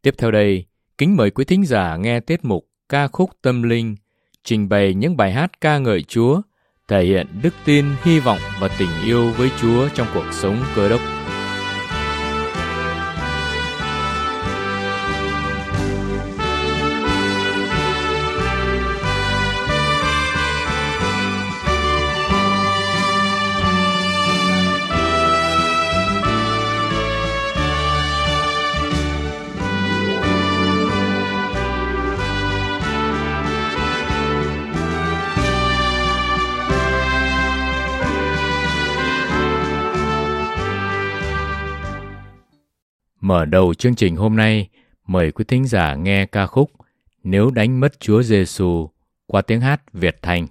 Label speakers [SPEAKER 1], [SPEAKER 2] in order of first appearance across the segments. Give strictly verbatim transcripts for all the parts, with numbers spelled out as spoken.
[SPEAKER 1] Tiếp theo đây, kính mời quý thính giả nghe tiết mục Ca khúc Tâm linh, trình bày những bài hát ca ngợi Chúa, thể hiện đức tin, hy vọng và tình yêu với Chúa trong cuộc sống Cơ Đốc. Mở đầu chương trình hôm nay, mời quý thính giả nghe ca khúc Nếu đánh mất Chúa Giêsu qua tiếng hát Việt Thanh.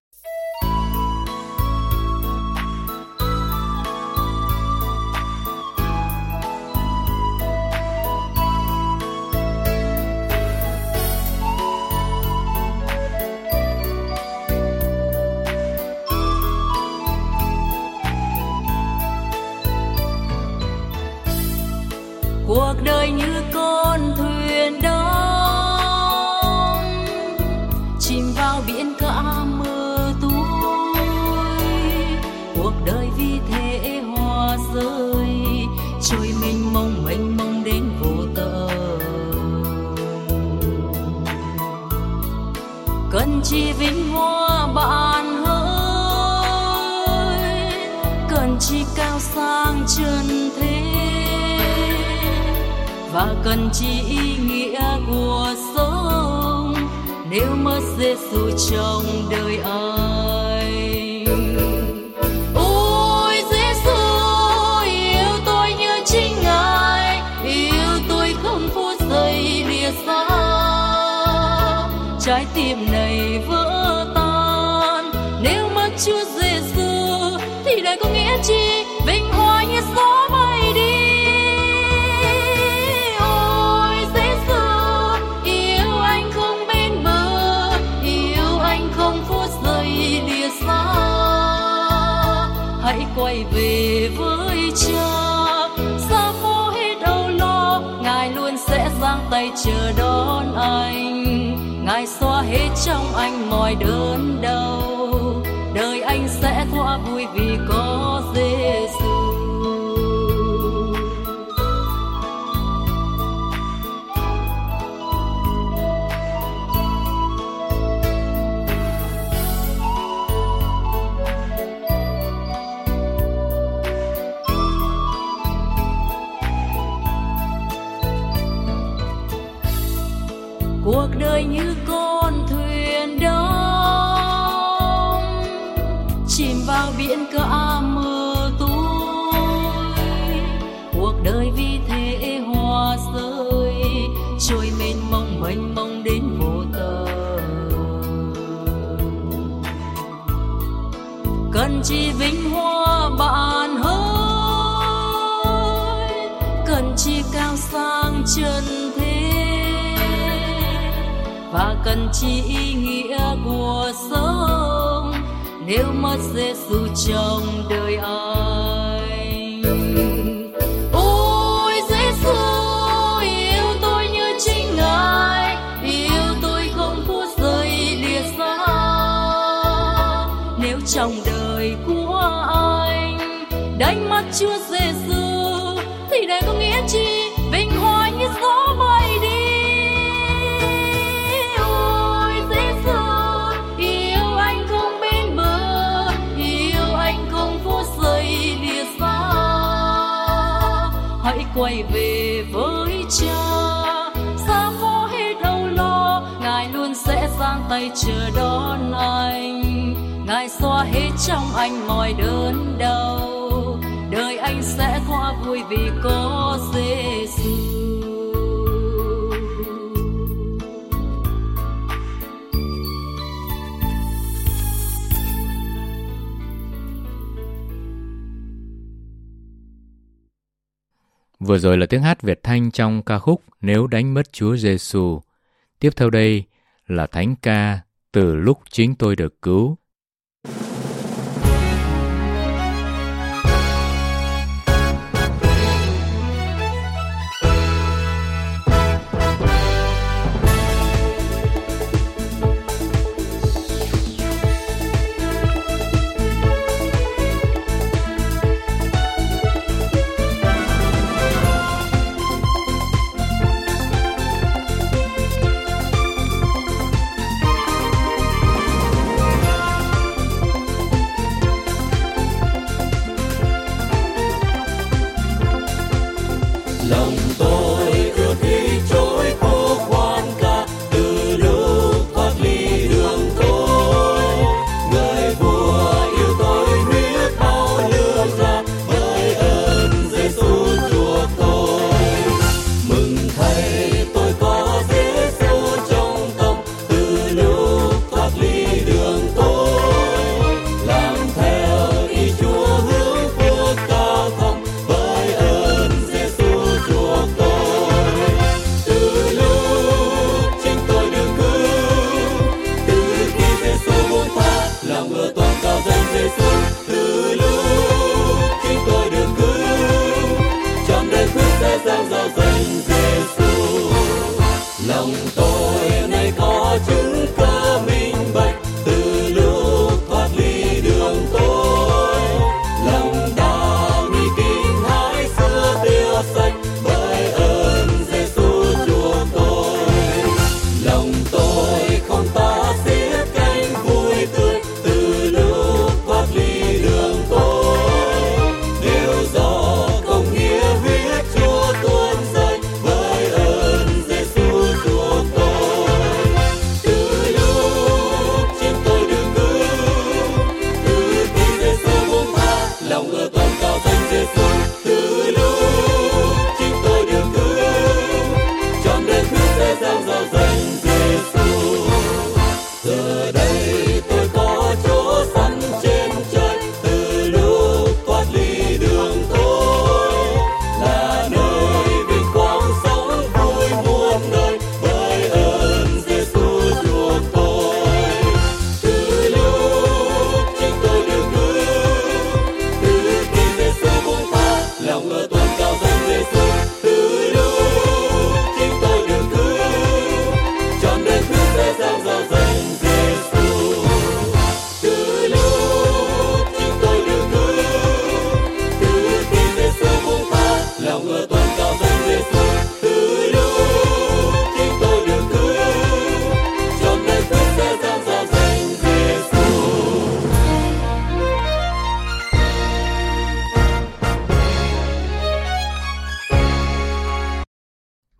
[SPEAKER 2] Cuộc đời như con thuyền đắm chìm vào biển cả mơ tối, cuộc đời vì thế hoa rơi trôi mênh mông mênh mông đến vô tận. Cần chi vinh hoa bạn hỡi, cần chi cao sang chân thế, và cần chi ý nghĩa của sống nếu mất Giêsu trong đời anh. Ôi Giêsu yêu tôi như chính Ngài, yêu tôi không phút giây lìa xa. Trái tim này vỡ tan nếu mất Chúa Giêsu, thì đời có nghĩa chi vinh hoa như gió bay đi. Hãy quay về với Cha, xa phố hết âu lo, Ngài luôn sẽ giang tay chờ đón anh. Ngài xóa hết trong anh mọi đớn đau, đời anh sẽ thỏa vui vì có Giêsu. Cuộc đời như con thuyền đắm chìm vào biển cả mơ tối, cuộc đời vì thế hoa rơi trôi mênh mông mênh mông đến vô tận. Cần chi vinh hoa bạn hỡi, cần chi cao sang chân thế, và cần chi ý nghĩa của sống nếu mất Giêsu trong đời anh. Ôi Giêsu yêu tôi như chính Ngài, yêu tôi không phút giây lìa xa. Nếu trong đời của anh đánh mất Chúa Giêsu, thì đời có nghĩa chi vinh hoa như gió bay đi. Hãy quay về với Cha, xa phố hết âu lo, Ngài luôn sẽ giang tay chờ đón anh. Ngài xóa hết trong anh mọi đớn đau, đời anh sẽ thỏa vui vì có Giêsu.
[SPEAKER 1] Vừa rồi là tiếng hát Việt Thanh trong ca khúc Nếu đánh mất Chúa Giêsu. Tiếp theo đây là thánh ca Từ lúc chính tôi được cứu.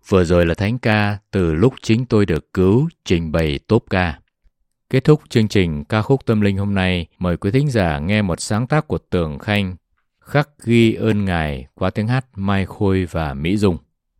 [SPEAKER 1] Vừa rồi là thánh ca Từ Lúc Chính Tôi Được Cứu, trình bày Tốp Ca. Kết thúc chương trình ca khúc tâm linh hôm nay, mời quý thính giả nghe một sáng tác của Tường Khanh, Khắc Ghi Ơn Ngài, qua tiếng hát Mai Khôi và Mỹ Dung.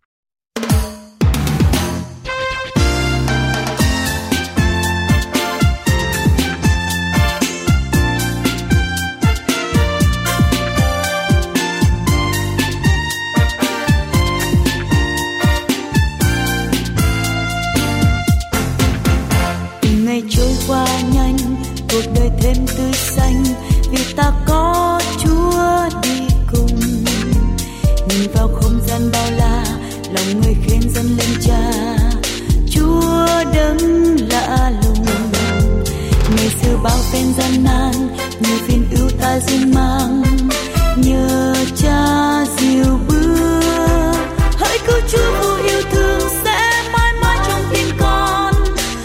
[SPEAKER 3] Qua nhanh, cuộc đời thêm tươi xanh vì ta có Chúa đi cùng. Nhìn vào không gian bao la, lòng người khen dâng lên Cha, Chúa đấng lạ lùng. Ngày xưa bao phen gian nan, nhiều phiền ưu ta riêng mang, nhờ Cha dìu bước. Hỡi cứu Chúa vô yêu thương sẽ mãi mãi trong tim con.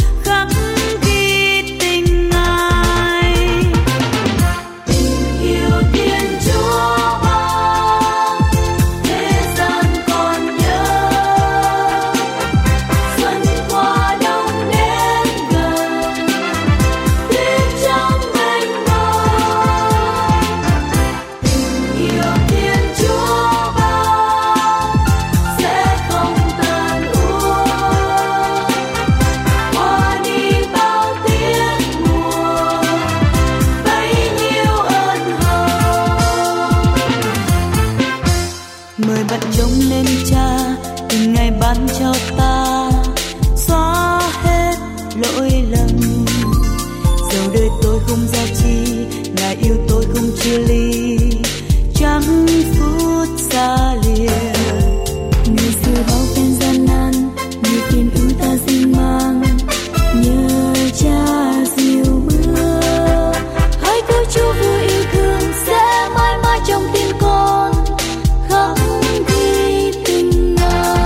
[SPEAKER 3] Cho ta xóa hết lỗi lầm, dẫu đời tôi không giá trị, Ngài yêu tôi không chia ly, chẳng phút xa lìa. Ngày xưa bao phen gian nan, nhiều phiền ưu ta riêng mang, nhờ Cha dìu bước. Hỡi cứu Chúa vô yêu thương sẽ mãi mãi trong tim con, khắc ghi tình Ngài.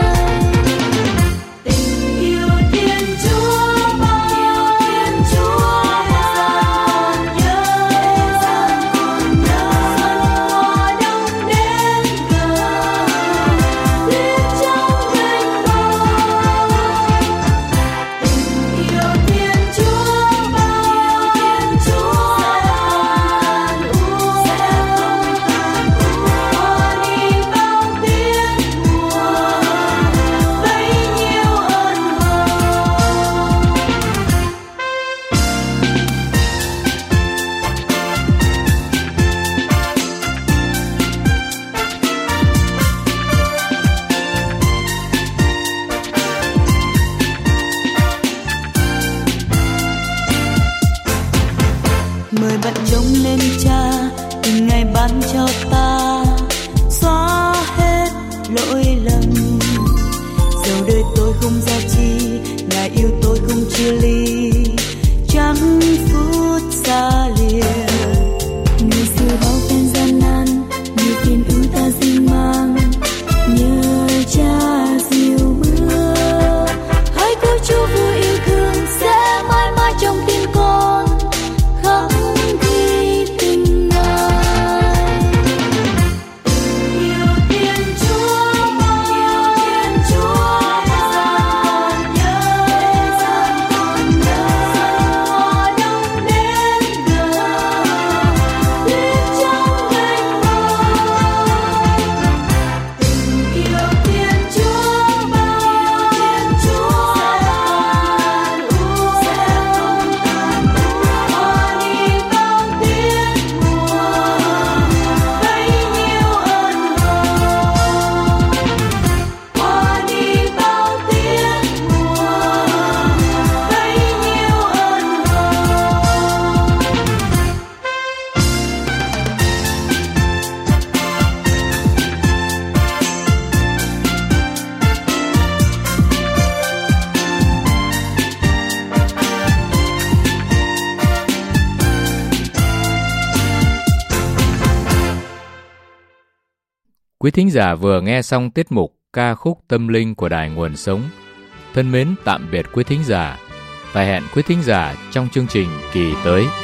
[SPEAKER 3] Mời bạn trông lên Cha, tình Ngài ban cho ta xóa hết lỗi lầm, dẫu đời tôi không giá trị, Ngài yêu tôi không chia ly, chẳng phút xa lìa. Ngày xưa bao phen gian nan, nhiều phiền ưu ta riêng mang, nhờ Cha dìu bước. Hỡi cứu Chúa vô yêu thương sẽ mãi mãi trong tim con, khắc ghi tình Ngài. Yêu Thiên Chúa, yêu Thiên Chúa, gian nhớ, gian con nhớ, hoa đông đến gần, tuyết trắng mênh mông. Yêu Thiên Chúa, bao Thiên Chúa, gian u sẽ không tàn u, hoa đi bao tiết mùa, bấy nhiêu ơn hờn. Hoa đi bao tiết mùa, bấy nhiêu ơn hờn.
[SPEAKER 1] Quý thính giả vừa nghe xong tiết mục ca khúc tâm linh của Đài Nguồn Sống. Thân mến tạm biệt quý thính giả và hẹn quý thính giả trong chương trình kỳ tới.